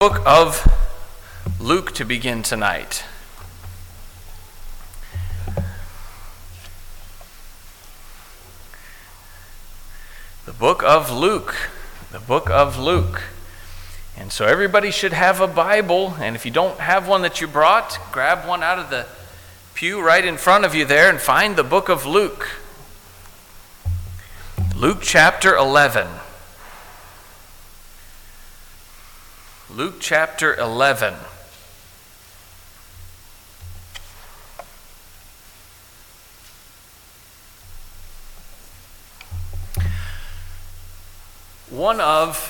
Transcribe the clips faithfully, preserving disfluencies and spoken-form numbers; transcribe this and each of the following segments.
Book of Luke to begin tonight. The book of Luke. The book of Luke. And so everybody should have a Bible, and if you don't have one that you brought, grab one out of the pew right in front of you there and find the book of Luke. Luke chapter eleven. Luke chapter eleven. One of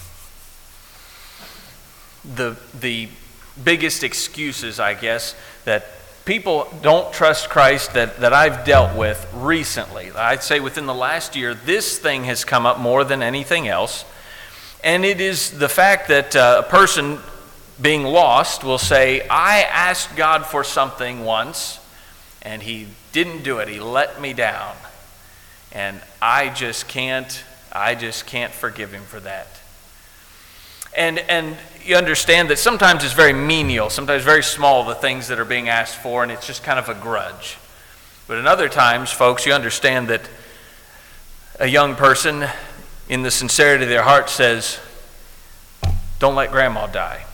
the the biggest excuses, I guess, that people don't trust Christ that, that I've dealt with recently, I'd say within the last year, this thing has come up more than anything else. And it is the fact that uh, a person being lost will say, I asked God for something once, and he didn't do it. He let me down. And I just can't, I just can't forgive him for that. And and you understand that sometimes it's very menial, sometimes very small, the things that are being asked for, and it's just kind of a grudge. But in other times, folks, you understand that a young person, in the sincerity of their heart, says, don't let grandma die.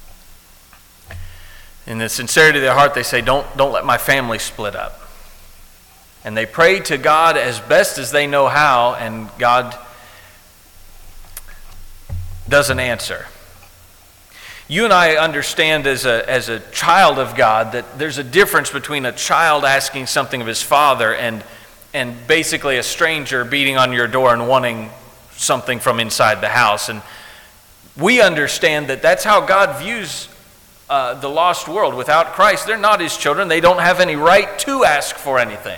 In the sincerity of their heart, they say, don't, don't let my family split up. And they pray to God as best as they know how, and God doesn't answer. You and I understand as a, as a child of God that there's a difference between a child asking something of his father and, and basically a stranger beating on your door and wanting something from inside the house. And we understand that that's how God views uh, the lost world. Without Christ, they're not his children. They don't have any right to ask for anything.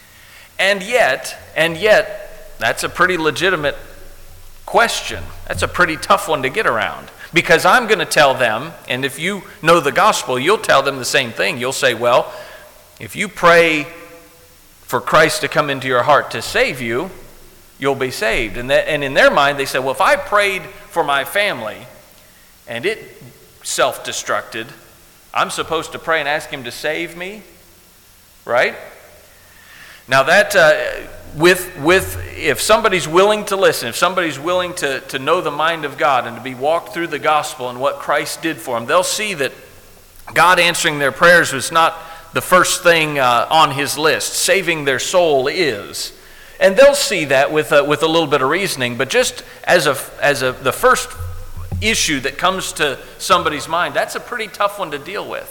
And yet, and yet, that's a pretty legitimate question. That's a pretty tough one to get around. Because I'm going to tell them, and if you know the gospel, you'll tell them the same thing. You'll say, well, if you pray for Christ to come into your heart to save you, you'll be saved. And that, and in their mind, they say, well, if I prayed for my family and it self-destructed, I'm supposed to pray and ask him to save me, right? Now that, uh, with, with, if somebody's willing to listen, if somebody's willing to, to know the mind of God and to be walked through the gospel and what Christ did for them, they'll see that God answering their prayers was not the first thing uh, on his list. Saving their soul is. And they'll see that with a, with a little bit of reasoning, but just as a as a the first issue that comes to somebody's mind, that's a pretty tough one to deal with.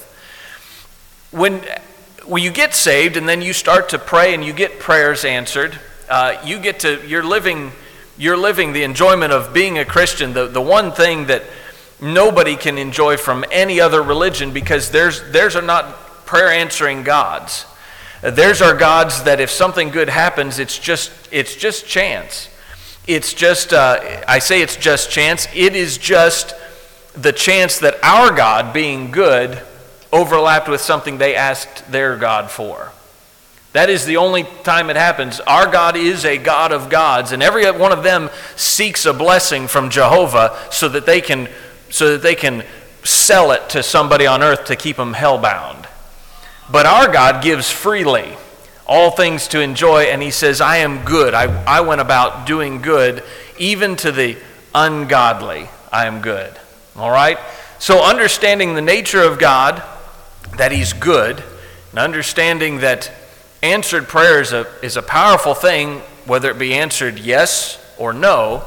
When when you get saved and then you start to pray and you get prayers answered, uh, you get to you're living you're living the enjoyment of being a Christian. The the one thing that nobody can enjoy from any other religion, because there's theirs are not prayer answering gods. There's our gods that if something good happens, it's just it's just chance. It's just, uh, I say it's just chance. It is just the chance that our God, being good, overlapped with something they asked their God for. That is the only time it happens. Our God is a God of gods, and every one of them seeks a blessing from Jehovah so that they can, so that they can sell it to somebody on earth to keep them hellbound. But our God gives freely all things to enjoy, and he says, I am good. I, I went about doing good, even to the ungodly. I am good. All right? So understanding the nature of God, that he's good, and understanding that answered prayer is a, is a powerful thing, whether it be answered yes or no,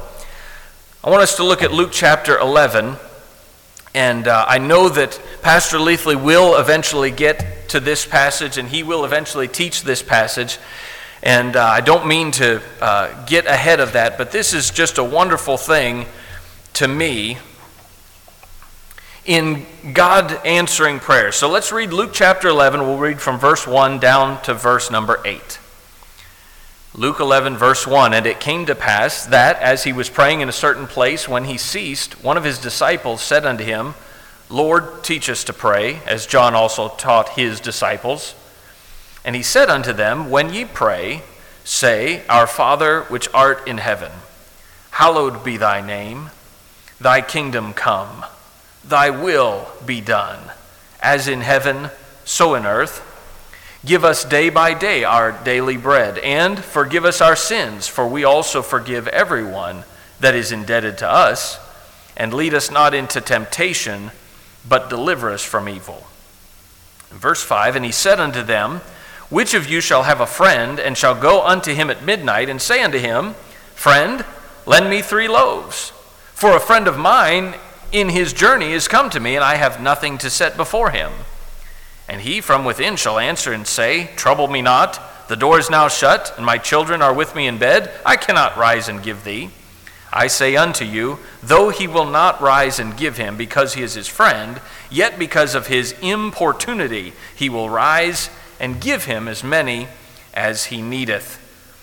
I want us to look at Luke chapter eleven. And uh, I know that Pastor Leathley will eventually get to this passage, and he will eventually teach this passage. And uh, I don't mean to uh, get ahead of that, but this is just a wonderful thing to me in God answering prayer. So let's read Luke chapter eleven. We'll read from verse one down to verse number eight. Luke eleven, verse one, and it came to pass that, as he was praying in a certain place, when he ceased, one of his disciples said unto him, Lord, teach us to pray, as John also taught his disciples. And he said unto them, When ye pray, say, Our Father which art in heaven, hallowed be thy name. Thy kingdom come. thy will be done, as in heaven, so in earth. Give us day by day our daily bread, and forgive us our sins, for we also forgive everyone that is indebted to us. And lead us not into temptation, but deliver us from evil. Verse five, and he said unto them, which of you shall have a friend, and shall go unto him at midnight, and say unto him, Friend, lend me three loaves, for a friend of mine in his journey is come to me, and I have nothing to set before him. And he from within shall answer and say, Trouble me not, the door is now shut, and my children are with me in bed, I cannot rise and give thee. I say unto you, though he will not rise and give him, because he is his friend, yet because of his importunity he will rise and give him as many as he needeth.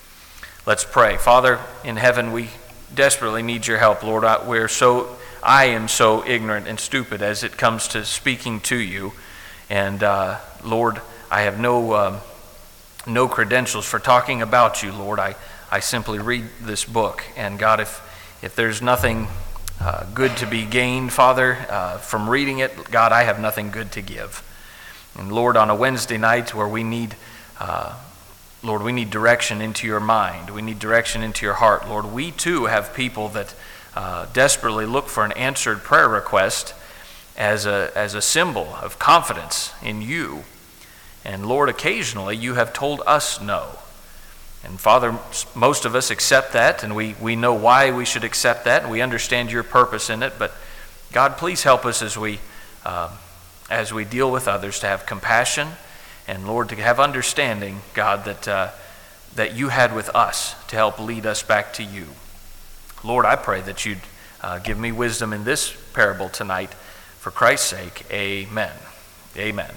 Let's pray. Father in heaven, we desperately need your help, Lord. I, we're so, I am so ignorant and stupid as it comes to speaking to you. And uh, Lord, I have no um, no credentials for talking about you, Lord. I, I simply read this book. And God, if, if there's nothing uh, good to be gained, Father, uh, from reading it, God, I have nothing good to give. And Lord, on a Wednesday night where we need, uh, Lord, we need direction into your mind. We need direction into your heart. Lord, we too have people that uh, desperately look for an answered prayer request as a, as a symbol of confidence in you. And Lord, occasionally you have told us no. And Father, most of us accept that, and we, we know why we should accept that, and we understand your purpose in it. But God, please help us as we... Uh, as we deal with others, to have compassion, and Lord, to have understanding, God, that uh, that you had with us to help lead us back to you. Lord, I pray that you'd uh, give me wisdom in this parable tonight. For Christ's sake, amen. Amen.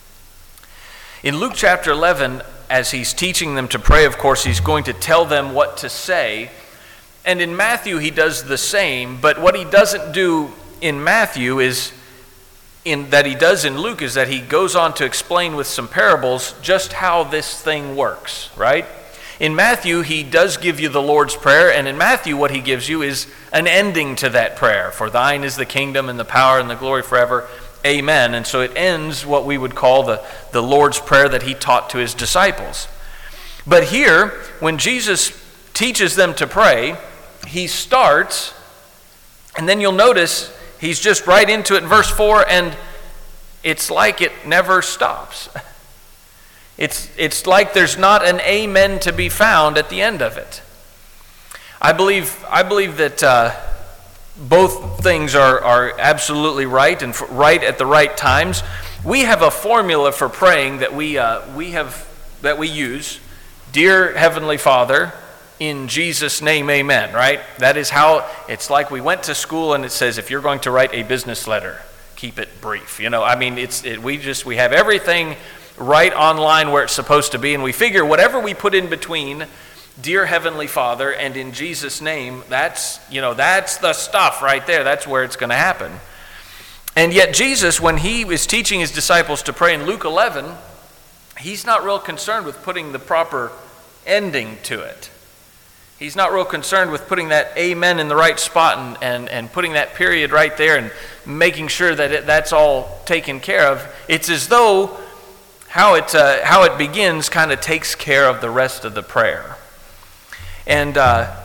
In Luke chapter eleven, as he's teaching them to pray, of course, he's going to tell them what to say. And in Matthew, he does the same, but what he doesn't do in Matthew is In, that he does in Luke is that he goes on to explain with some parables just how this thing works, right? In Matthew, he does give you the Lord's Prayer, and in Matthew, what he gives you is an ending to that prayer. For thine is the kingdom and the power and the glory forever. Amen. And so it ends what we would call the, the Lord's Prayer that he taught to his disciples. But here, when Jesus teaches them to pray, he starts, and then you'll notice he's just right into it in verse four, and it's like it never stops. It's, it's like there's not an amen to be found at the end of it. I believe, I believe that uh, both things are, are absolutely right and f- right at the right times. We have a formula for praying that we, uh, we, have, that we use. Dear Heavenly Father, in Jesus' name, amen, right? That is how, it's like we went to school and it says, if you're going to write a business letter, keep it brief. You know, I mean, it's it, we just, we have everything right online where it's supposed to be, and we figure whatever we put in between, dear Heavenly Father, and in Jesus' name, that's, you know, that's the stuff right there. That's where it's going to happen. And yet Jesus, when he was teaching his disciples to pray in Luke eleven, he's not real concerned with putting the proper ending to it. He's not real concerned with putting that amen in the right spot and, and, and putting that period right there and making sure that it, that's all taken care of. It's as though how it, uh, how it begins kind of takes care of the rest of the prayer. And uh,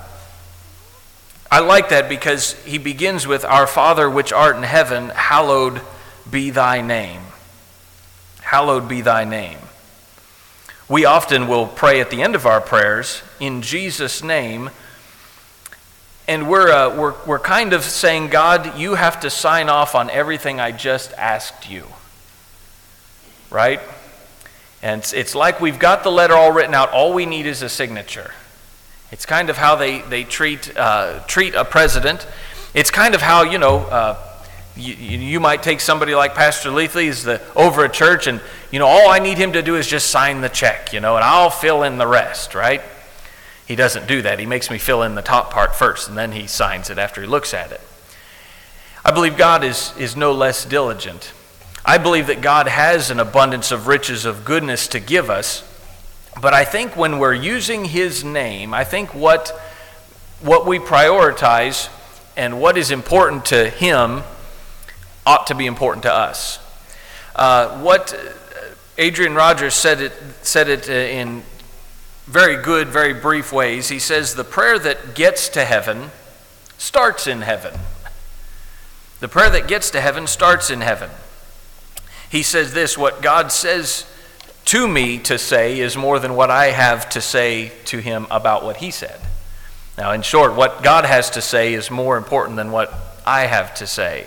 I like that because he begins with, Our Father which art in heaven, hallowed be thy name. Hallowed be thy name. We often will pray at the end of our prayers, in Jesus' name, and we're, uh, we're, we're kind of saying, God, you have to sign off on everything I just asked you, right? And it's, it's like we've got the letter all written out, all we need is a signature. It's kind of how they, they treat, uh, treat a president. It's kind of how, you know, uh, You, you might take somebody like Pastor Leathley is the over a church, and you know all I need him to do is just sign the check, you know, and I'll fill in the rest, right? He doesn't do that. He makes me fill in the top part first, and then he signs it after he looks at it. I believe God is is no less diligent. I believe that God has an abundance of riches of goodness to give us, but I think when we're using His name, I think what what we prioritize and what is important to Him ought to be important to us. Uh, what Adrian Rogers said it, said it in very good, very brief ways. He says, the prayer that gets to heaven starts in heaven. The prayer that gets to heaven starts in heaven. He says this, what God says to me to say is more than what I have to say to him about what he said. Now, in short, what God has to say is more important than what I have to say.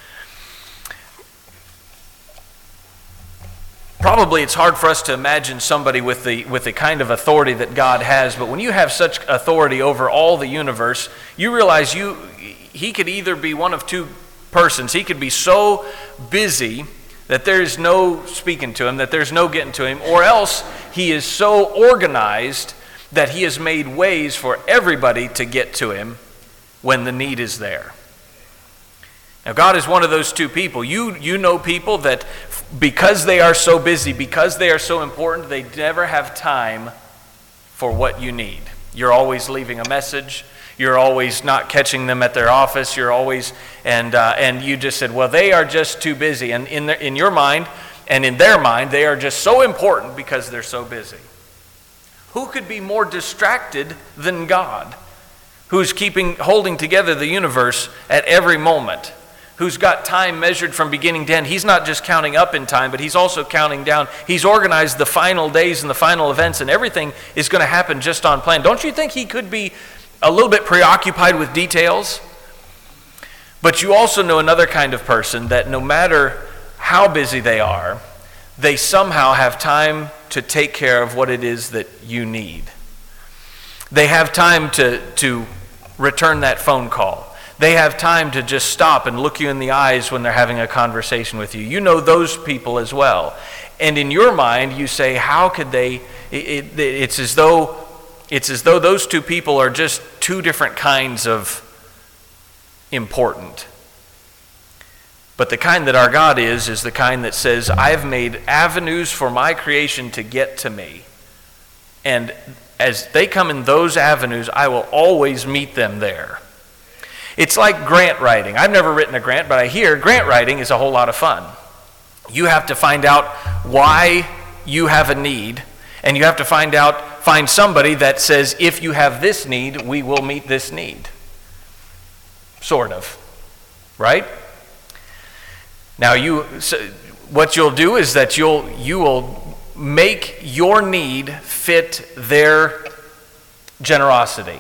Probably it's hard for us to imagine somebody with the with the kind of authority that God has, but when you have such authority over all the universe, you realize you he could either be one of two persons. He could be so busy that there's no speaking to him, that there's no getting to him, or else he is so organized that he has made ways for everybody to get to him when the need is there. Now, God is one of those two people. You, you know people that because they are so busy, because they are so important, they never have time for what you need. You're always leaving a message. You're always not catching them at their office. You're always, and uh, and you just said, well, they are just too busy. And in their, in your mind and in their mind, they are just so important because they're so busy. Who could be more distracted than God, who's keeping, holding together the universe at every moment? Who's got time measured from beginning to end? He's not just counting up in time, but he's also counting down. He's organized the final days and the final events, and everything is going to happen just on plan. Don't you think he could be a little bit preoccupied with details? But you also know another kind of person that no matter how busy they are, they somehow have time to take care of what it is that you need. They have time to, to return that phone call. They have time to just stop and look you in the eyes when they're having a conversation with you. You know those people as well. And in your mind, you say, how could they, it, it, it's as though it's as though those two people are just two different kinds of important. But the kind that our God is, is the kind that says, I've made avenues for my creation to get to me. And as they come in those avenues, I will always meet them there. It's like grant writing. I've never written a grant, but I hear grant writing is a whole lot of fun. You have to find out why you have a need, and you have to find out, find somebody that says, if you have this need, we will meet this need. Sort of, right? Now, you, so what you'll do is that you'll you will make your need fit their generosity.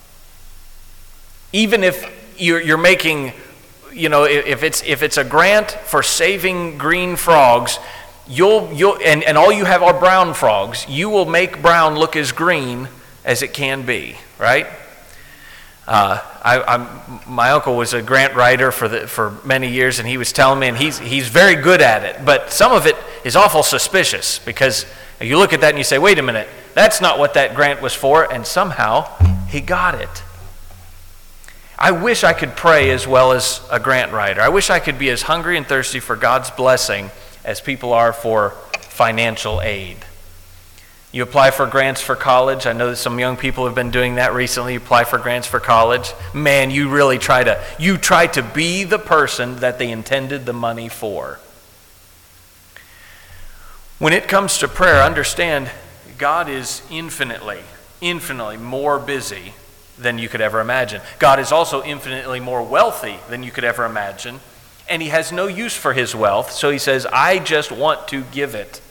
Even if you're, you're making, you know, if it's if it's a grant for saving green frogs, you'll you'll and, and all you have are brown frogs, you will make brown look as green as it can be, right? Uh, I, I'm, my uncle was a grant writer for the for many years, and he was telling me, and he's he's very good at it. But some of it is awful suspicious because you look at that and you say, "Wait a minute, that's not what that grant was for," and somehow he got it. I wish I could pray as well as a grant writer. I wish I could be as hungry and thirsty for God's blessing as people are for financial aid. You apply for grants for college. I know that some young people have been doing that recently. You apply for grants for college. Man, you really try to, you try to be the person that they intended the money for. When it comes to prayer, understand God is infinitely, infinitely more busy than you could ever imagine. God is also infinitely more wealthy than you could ever imagine, and he has no use for his wealth, so he says, I just want to give it.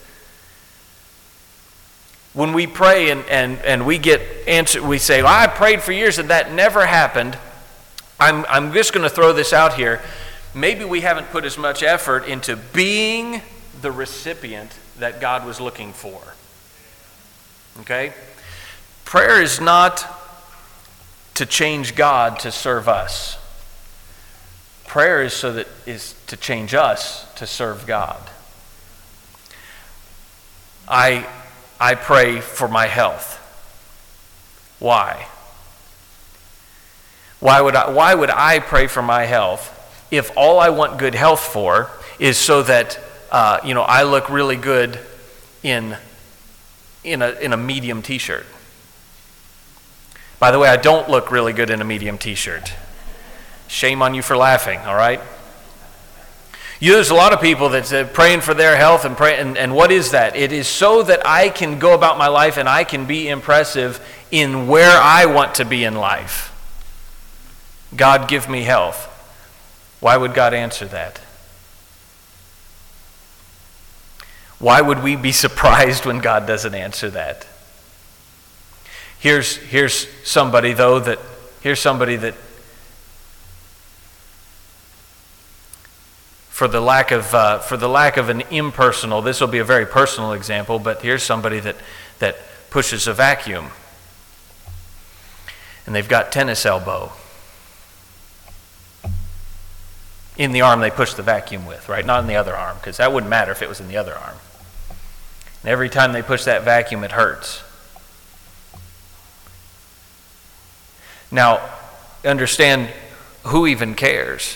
When we pray and, and, and we get answered, we say, well, I prayed for years and that never happened. I'm, I'm just going to throw this out here. Maybe we haven't put as much effort into being the recipient that God was looking for. Okay? Prayer is not to change God to serve us. Prayer is so that is to change us to serve God. I I pray for my health. Why? Why would I why would I pray for my health if all I want good health for is so that uh, you know I look really good in in a in a medium t-shirt? By the way, I don't look really good in a medium t-shirt. Shame on you for laughing, all right? You know, there's a lot of people that say praying for their health, and, pray, and, and what is that? It is so that I can go about my life and I can be impressive in where I want to be in life. God, give me health. Why would God answer that? Why would we be surprised when God doesn't answer that? Here's, here's somebody, though, that, here's somebody that, for the lack of, uh, for the lack of an impersonal, this will be a very personal example, but here's somebody that, that pushes a vacuum. And they've got tennis elbow. In the arm they push the vacuum with, right? Not in the other arm, because that wouldn't matter if it was in the other arm. And every time they push that vacuum, it hurts. Now, understand, who even cares?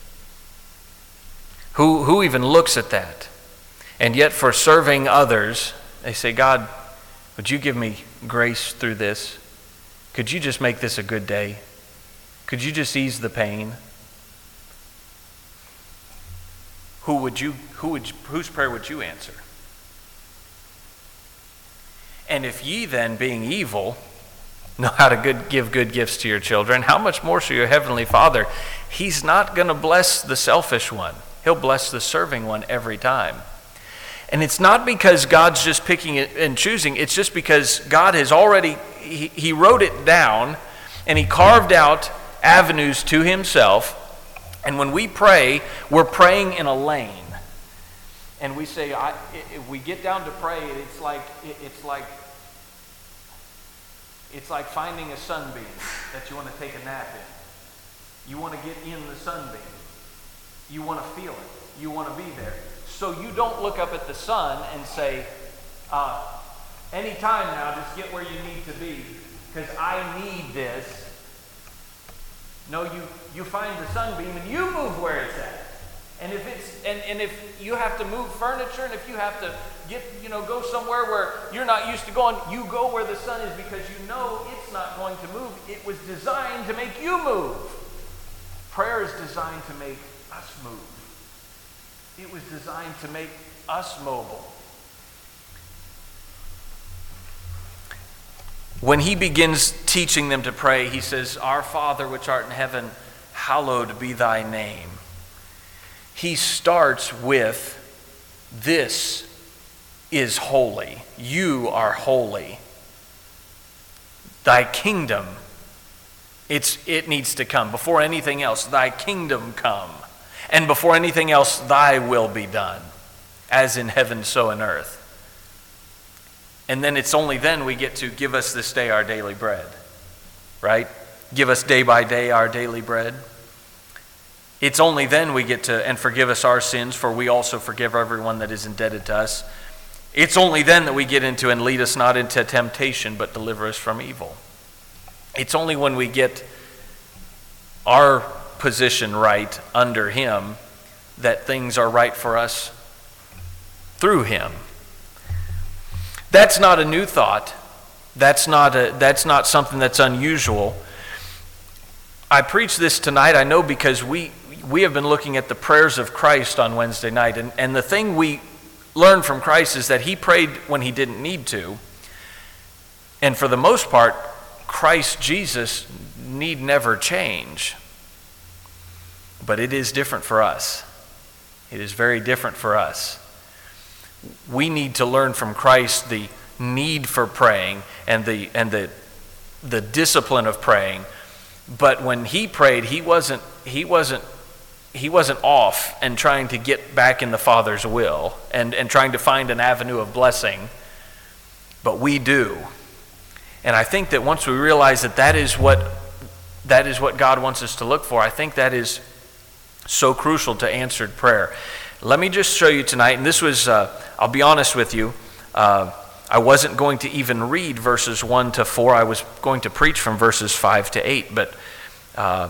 Who, who even looks at that? And yet for serving others, they say, God, would you give me grace through this? Could you just make this a good day? Could you just ease the pain? Who would you, who would, whose prayer would you answer? And if ye then, being evil, know how to good, give good gifts to your children, how much more shall your heavenly Father? He's not going to bless the selfish one. He'll bless the serving one every time. And it's not because God's just picking it and choosing. It's just because God has already, he, he wrote it down and he carved out avenues to himself. And when we pray, we're praying in a lane. And we say, I, if we get down to pray, it's like, it's like, it's like finding a sunbeam that you want to take a nap in. You want to get in the sunbeam. You want to feel it. You want to be there. So you don't look up at the sun and say, uh, anytime now, just get where you need to be, because I need this. No, you, you find the sunbeam and you move where it's at. And if it's and, and if you have to move furniture, and if you have to get, you know, go somewhere where you're not used to going, you go where the sun is because you know it's not going to move. It was designed to make you move. Prayer is designed to make us move. It was designed to make us mobile. When he begins teaching them to pray, he says, Our Father which art in heaven, hallowed be thy name. He starts with, this is holy. You are holy. Thy kingdom, it's, it needs to come. Before anything else, thy kingdom come. And before anything else, thy will be done, as in heaven, so in earth. And then it's only then we get to give us this day our daily bread, right? Give us day by day our daily bread. It's only then we get to, and forgive us our sins, for we also forgive everyone that is indebted to us. It's only then that we get into, and lead us not into temptation, but deliver us from evil. It's only when we get our position right under him that things are right for us through him. That's not a new thought. That's not a, that's not something that's unusual. I preach this tonight, I know, because we we have been looking at the prayers of Christ on Wednesday night, and, and the thing we learn from Christ is that he prayed when he didn't need to. And for the most part, Christ Jesus need never change. But it is different for us. It is very different for us. We need to learn from Christ the need for praying and the and the the discipline of praying. But when he prayed, he wasn't he wasn't he wasn't off and trying to get back in the Father's will and, and trying to find an avenue of blessing. But we do. And I think that once we realize that that is what that is what God wants us to look for, I think that is so crucial to answered prayer. Let me just show you tonight, and this was, uh, I'll be honest with you, uh, I wasn't going to even read verses one to four. I was going to preach from verses five to eight, but uh,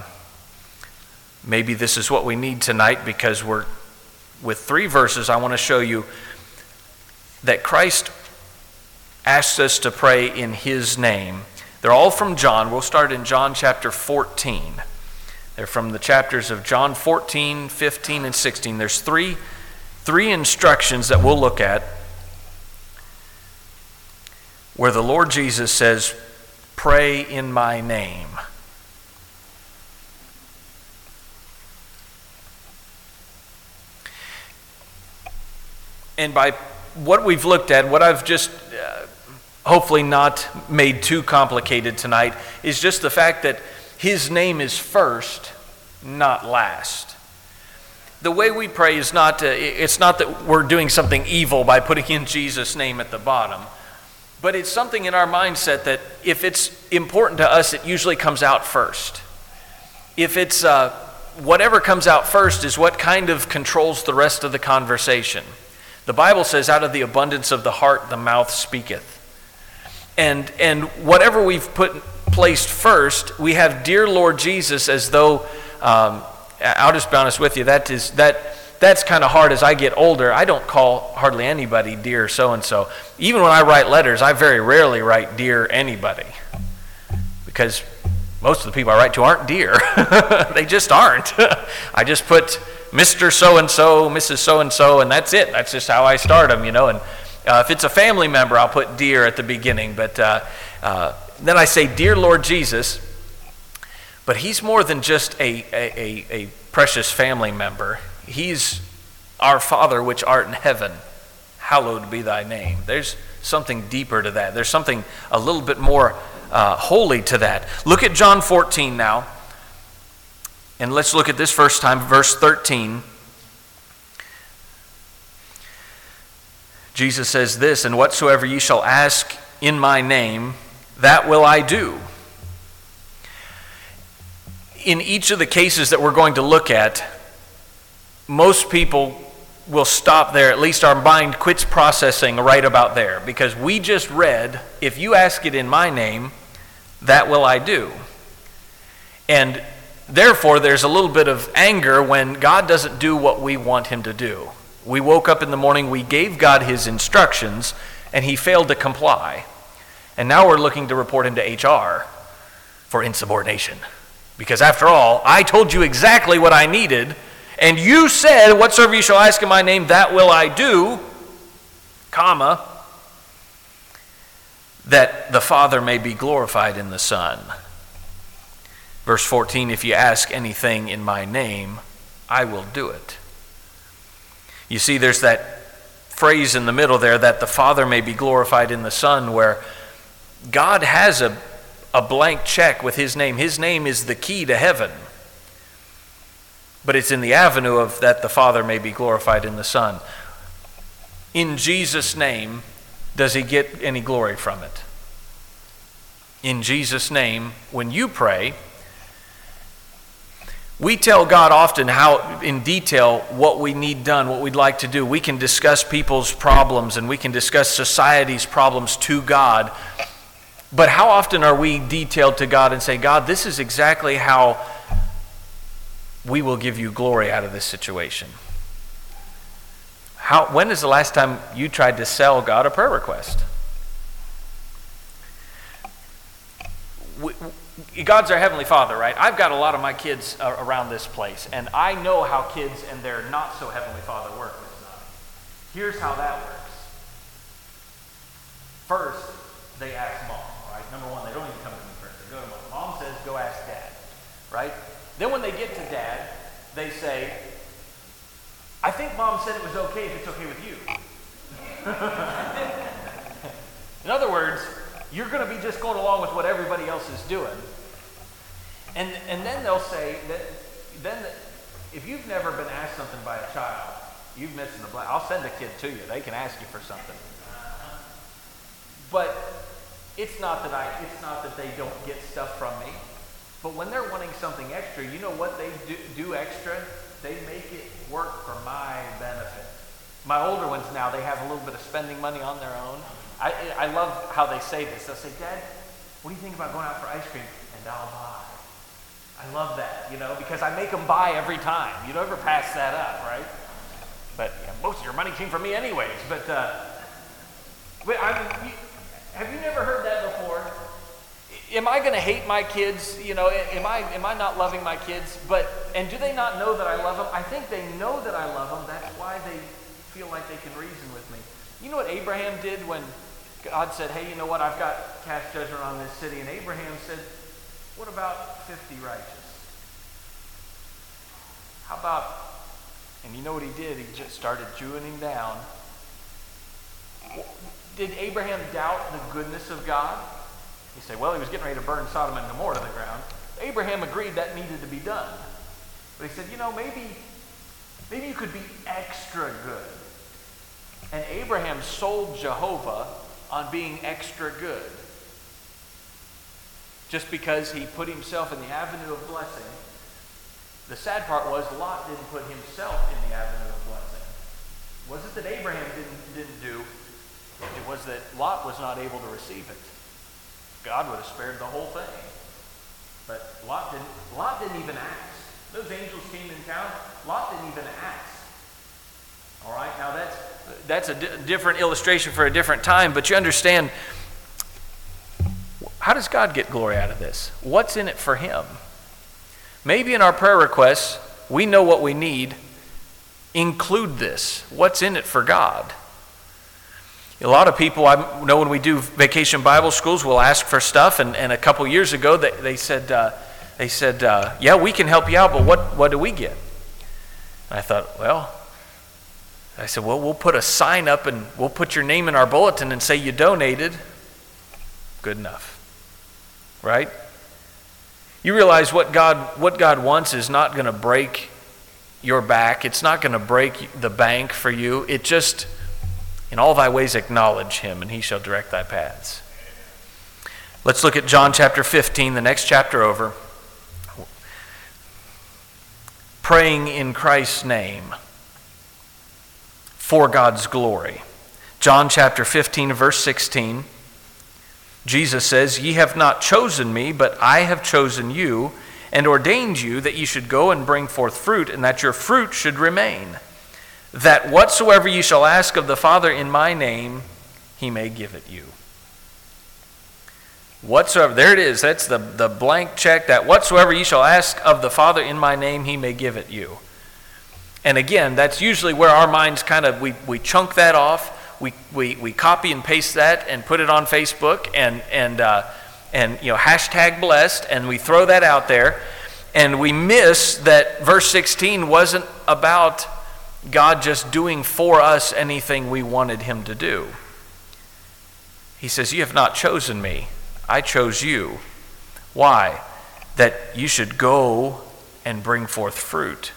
maybe this is what we need tonight, because we're, with three verses, I want to show you that Christ asks us to pray in his name. They're all from John. We'll start in John chapter fourteen. They're from the chapters of John fourteen, fifteen, and sixteen. There's three, three instructions that we'll look at where the Lord Jesus says, pray in my name. And by what we've looked at, what I've just uh, hopefully not made too complicated tonight, is just the fact that his name is first, not last. The way we pray is not, uh, it's not that we're doing something evil by putting in Jesus' name at the bottom, but it's something in our mindset that if it's important to us, it usually comes out first. If it's, uh, whatever comes out first is what kind of controls the rest of the conversation. The Bible says, out of the abundance of the heart, the mouth speaketh. And and whatever we've put placed first, we have dear Lord Jesus as though, um, I'll just be honest with you, that is that that's kind of hard as I get older. I don't call hardly anybody dear so-and-so. Even when I write letters, I very rarely write dear anybody. Because most of the people I write to aren't dear. They just aren't. I just put Mister So-and-so, Missus So-and-so, and that's it. That's just how I start them, you know. And uh, if it's a family member, I'll put dear at the beginning. But uh, uh, then I say, dear Lord Jesus. But he's more than just a, a, a, a precious family member. He's our Father which art in heaven. Hallowed be thy name. There's something deeper to that. There's something a little bit more uh, holy to that. Look at John fourteen now. And let's look at this first time, verse thirteen. Jesus says this, and whatsoever ye shall ask in my name, that will I do. In each of the cases that we're going to look at, most people will stop there. At least our mind quits processing right about there. Because we just read, if you ask it in my name, that will I do. And therefore, there's a little bit of anger when God doesn't do what we want him to do. We woke up in the morning, we gave God his instructions, and he failed to comply. And now we're looking to report him to H R for insubordination. Because after all, I told you exactly what I needed, and you said, whatsoever you shall ask in my name, that will I do, comma, that the Father may be glorified in the Son. Verse fourteen, if you ask anything in my name, I will do it. You see, there's that phrase in the middle there, that the Father may be glorified in the Son, where God has a, a blank check with his name. His name is the key to heaven. But it's in the avenue of that the Father may be glorified in the Son. In Jesus' name, does he get any glory from it? In Jesus' name, when you pray, we tell God often how, in detail, what we need done, what we'd like to do. We can discuss people's problems and we can discuss society's problems to God. But how often are we detailed to God and say, God, this is exactly how we will give you glory out of this situation? How, when is the last time you tried to sell God a prayer request? We, God's our Heavenly Father, right? I've got a lot of my kids uh, around this place, and I know how kids and their not-so-Heavenly Father work with them. Here's how that works. First, they ask mom, right? Number one, they don't even come to me first. They go to mom. Mom says, go ask dad, right? Then when they get to dad, they say, I think mom said it was okay if it's okay with you. In other words, you're going to be just going along with what everybody else is doing. And and then they'll say that, then if you've never been asked something by a child, you've missed the blank. I'll send a kid to you. They can ask you for something. But it's not that I. It's not that they don't get stuff from me. But when they're wanting something extra, you know what they do, do extra? They make it work for my benefit. My older ones now, they have a little bit of spending money on their own. I I love how they say this. They'll say, Dad, what do you think about going out for ice cream? And I'll buy. I love that, you know, because I make them buy every time. You don't ever pass that up, right? But yeah, most of your money came from me anyways. But, uh, but I mean, you, have you never heard that before? am I going to hate my kids? You know, am I am I not loving my kids? But and do they not know that I love them? I think they know that I love them. That's why they feel like they can reason with me. You know what Abraham did when God said, hey, you know what, I've got cast judgment on this city. And Abraham said, what about fifty righteous? How about, and you know what he did? He just started chewing him down. Did Abraham doubt the goodness of God? You say, well, he was getting ready to burn Sodom and Gomorrah to the ground. Abraham agreed that needed to be done. But he said, you know, maybe, maybe you could be extra good. And Abraham sold Jehovah on being extra good. Just because he put himself in the avenue of blessing. The sad part was Lot didn't put himself in the avenue of blessing. It wasn't that Abraham didn't, didn't do, it was that Lot was not able to receive it. God would have spared the whole thing. But Lot didn't, Lot didn't even ask. Those angels came in town, Lot didn't even ask. All right, now that's, that's a di- different illustration for a different time, but you understand, how does God get glory out of this? What's in it for him? Maybe in our prayer requests, we know what we need. Include this. What's in it for God? A lot of people, I know when we do vacation Bible schools, we'll ask for stuff, and, and a couple years ago they, they said, uh, they said, uh, yeah, we can help you out, but what, what do we get? And I thought, well, I said, well, we'll put a sign up and we'll put your name in our bulletin and say you donated. Good enough, right? You realize what God, what God wants is not going to break your back. It's not going to break the bank for you. It just, in all thy ways acknowledge him, and he shall direct thy paths. Let's look at John chapter fifteen, the next chapter over. Praying in Christ's name for God's glory. John chapter fifteen, verse sixteen. Jesus says, ye have not chosen me, but I have chosen you, and ordained you that ye should go and bring forth fruit, and that your fruit should remain, that whatsoever ye shall ask of the Father in my name, he may give it you. Whatsoever, there it is, that's the, the blank check, that whatsoever ye shall ask of the Father in my name, he may give it you. And again, that's usually where our minds kind of, we, we chunk that off. We, we we copy and paste that and put it on Facebook and and uh, and you know hashtag blessed, and we throw that out there, and we miss that verse sixteen wasn't about God just doing for us anything we wanted him to do. He says, you have not chosen me, I chose you. Why? That you should go and bring forth fruit.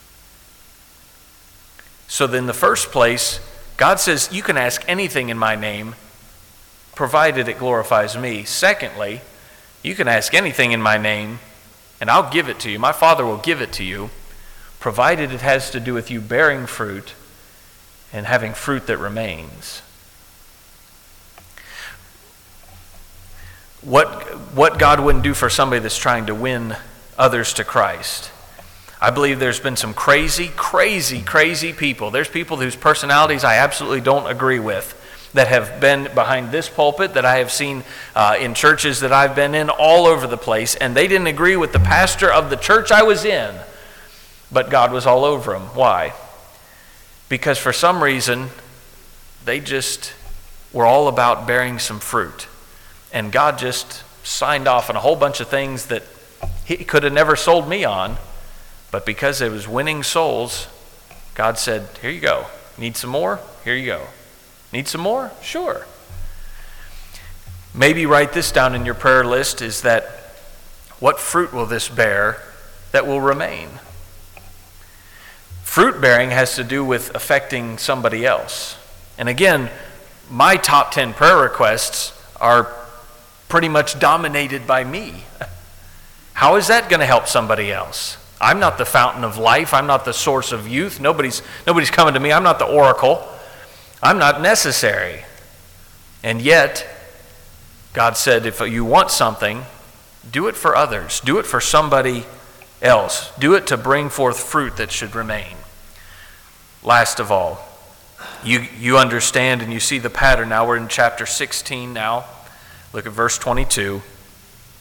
So then in the first place, God says, you can ask anything in my name, provided it glorifies me. Secondly, you can ask anything in my name, and I'll give it to you. My Father will give it to you, provided it has to do with you bearing fruit and having fruit that remains. What, what God wouldn't do for somebody that's trying to win others to Christ. I believe there's been some crazy, crazy, crazy people. There's people whose personalities I absolutely don't agree with that have been behind this pulpit, that I have seen uh, in churches that I've been in all over the place, and they didn't agree with the pastor of the church I was in, but God was all over them. Why? Because for some reason, they just were all about bearing some fruit, and God just signed off on a whole bunch of things that he could have never sold me on. But because it was winning souls, God said, here you go. Need some more? Here you go. Need some more? Sure. Maybe write this down in your prayer list, is that what fruit will this bear that will remain? Fruit bearing has to do with affecting somebody else. And again, my top ten prayer requests are pretty much dominated by me. How is that going to help somebody else? I'm not the fountain of life. I'm not the source of youth. Nobody's, nobody's coming to me. I'm not the oracle. I'm not necessary. And yet, God said, if you want something, do it for others. Do it for somebody else. Do it to bring forth fruit that should remain. Last of all, you, you understand and you see the pattern. Now we're in chapter sixteen now. Look at verse twenty-two.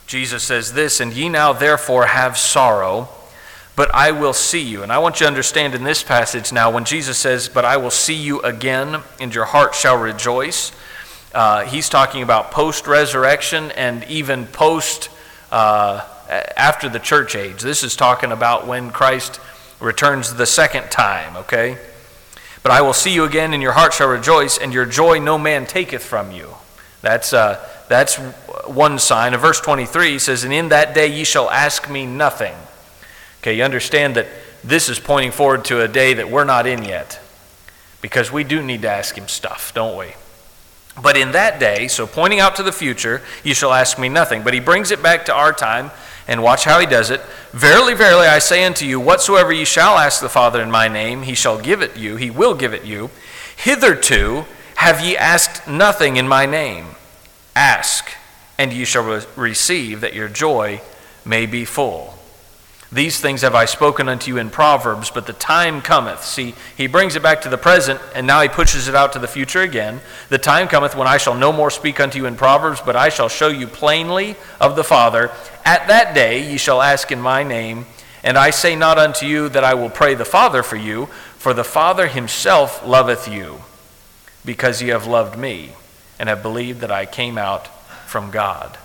Jesus says this, "And ye now therefore have sorrow, but I will see you." And I want you to understand in this passage now, when Jesus says, "But I will see you again, and your heart shall rejoice," uh, he's talking about post-resurrection and even post, uh, after the church age. This is talking about when Christ returns the second time, okay? "But I will see you again, and your heart shall rejoice, and your joy no man taketh from you." That's uh, that's one sign. In verse twenty-three, he says, "And in that day ye shall ask me nothing." Okay, you understand that this is pointing forward to a day that we're not in yet, because we do need to ask him stuff, don't we? "But in that day," so pointing out to the future, "ye shall ask me nothing." But he brings it back to our time, and watch how he does it. "Verily, verily, I say unto you, whatsoever ye shall ask the Father in my name, he shall give it you, he will give it you. Hitherto have ye asked nothing in my name. Ask, and ye shall re- receive, that your joy may be full. These things have I spoken unto you in Proverbs, but the time cometh." See, he brings it back to the present, and now he pushes it out to the future again. "The time cometh when I shall no more speak unto you in Proverbs, but I shall show you plainly of the Father. At that day ye shall ask in my name, and I say not unto you that I will pray the Father for you, for the Father himself loveth you, because ye have loved me, and have believed that I came out from God."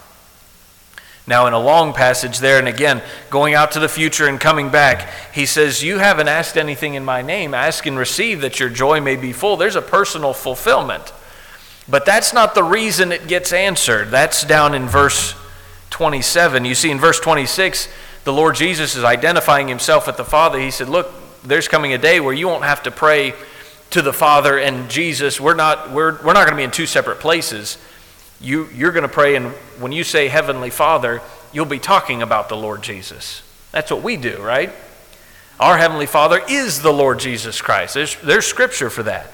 Now, in a long passage there, and again, going out to the future and coming back, he says, "You haven't asked anything in my name. Ask and receive, that your joy may be full." There's a personal fulfillment. But that's not the reason it gets answered. That's down in verse twenty-seven. You see, in verse twenty-six, the Lord Jesus is identifying himself with the Father. He said, "Look, there's coming a day where you won't have to pray to the Father and Jesus. We're not, we're, we're not going to be in two separate places. You, you're going to pray, and when you say Heavenly Father, you'll be talking about the Lord Jesus." That's what we do, right? Our Heavenly Father is the Lord Jesus Christ. There's, there's scripture for that.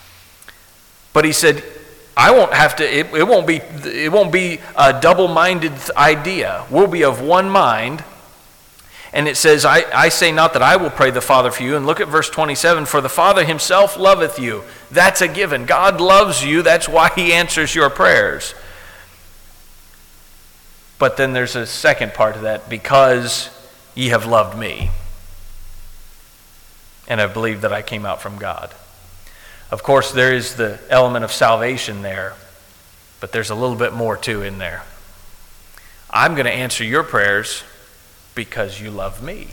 But he said, I won't have to, it, it won't be, it won't be a double-minded idea. We'll be of one mind. And it says, I, I say not that I will pray the Father for you. And look at verse twenty-seven. "For the Father himself loveth you." That's a given. God loves you. That's why he answers your prayers. But then there's a second part of that. "Because ye have loved me, and have believed that I came out from God." Of course, there is the element of salvation there, but there's a little bit more too in there. I'm going to answer your prayers because you love me.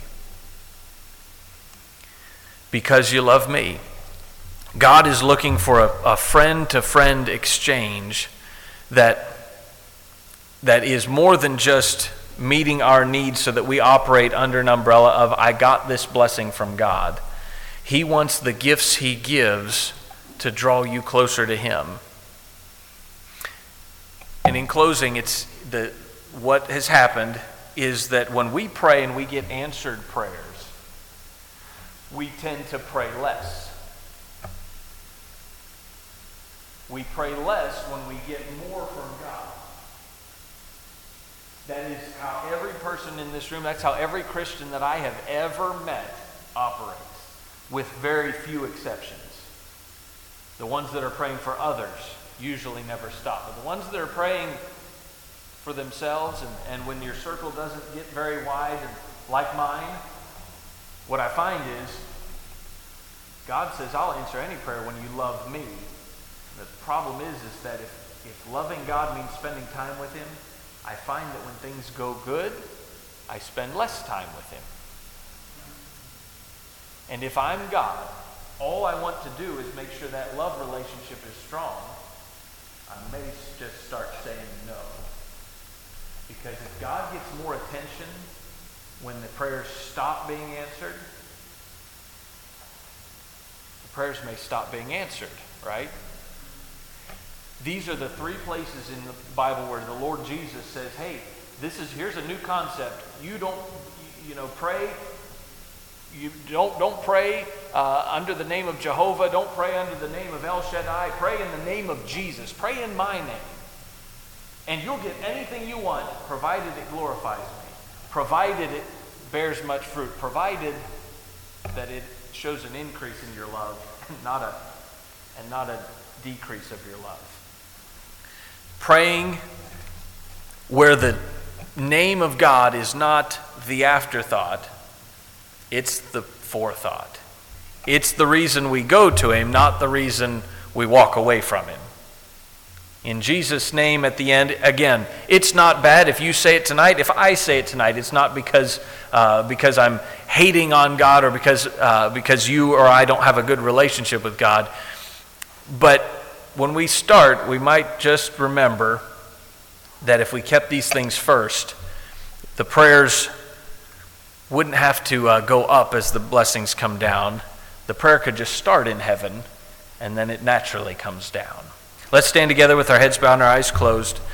Because you love me. God is looking for a, a friend-to-friend exchange that, that is more than just meeting our needs so that we operate under an umbrella of, I got this blessing from God. He wants the gifts he gives to draw you closer to him. And in closing, it's the what has happened is that when we pray and we get answered prayers, we tend to pray less. We pray less when we get more from God. That is how every person in this room, that's how every Christian that I have ever met operates, with very few exceptions. The ones that are praying for others usually never stop. But the ones that are praying for themselves, and, and when your circle doesn't get very wide and like mine, what I find is God says, I'll answer any prayer when you love me. The problem is, is that if, if loving God means spending time with him, I find that when things go good, I spend less time with him. And if I'm God, all I want to do is make sure that love relationship is strong. I may just start saying no. Because if God gets more attention when the prayers stop being answered, the prayers may stop being answered, right? These are the three places in the Bible where the Lord Jesus says, hey, this is here's a new concept. You don't, you know, pray. You don't don't pray uh, under the name of Jehovah. Don't pray under the name of El Shaddai. Pray in the name of Jesus. Pray in my name. And you'll get anything you want, provided it glorifies me. Provided it bears much fruit. Provided that it shows an increase in your love, and not a and not a decrease of your love. Praying where the name of God is not the afterthought, it's the forethought. It's the reason we go to him, not the reason we walk away from him. In Jesus' name at the end, again, it's not bad if you say it tonight. If I say it tonight, it's not because uh, because I'm hating on God or because uh, because you or I don't have a good relationship with God. But when we start, we might just remember that if we kept these things first, the prayers wouldn't have to uh, go up as the blessings come down. The prayer could just start in heaven, and then it naturally comes down. Let's stand together with our heads bowed and our eyes closed.